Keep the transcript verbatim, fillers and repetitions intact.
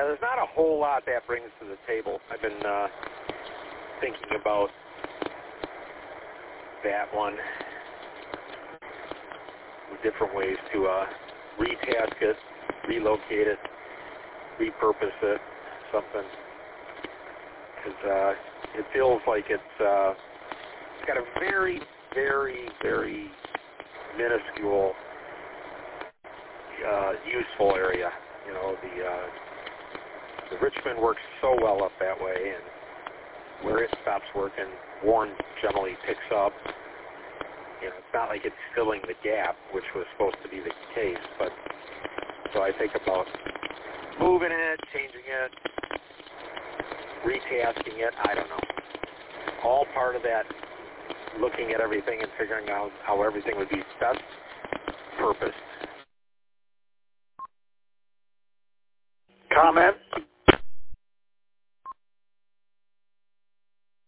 Yeah, there's not a whole lot that brings to the table. I've been uh, thinking about that one, different ways to uh, retask it, relocate it, repurpose it, something. Because uh, it feels like it's, uh, it's got a very, very, very minuscule uh, useful area. You know, the uh, the Richmond works so well up that way, and where it stops working, Warren generally picks up. You know, it's not like it's filling the gap, which was supposed to be the case, but so I think about moving it, changing it, retasking it, I don't know. All part of that, looking at everything and figuring out how everything would be best purposed. Comment?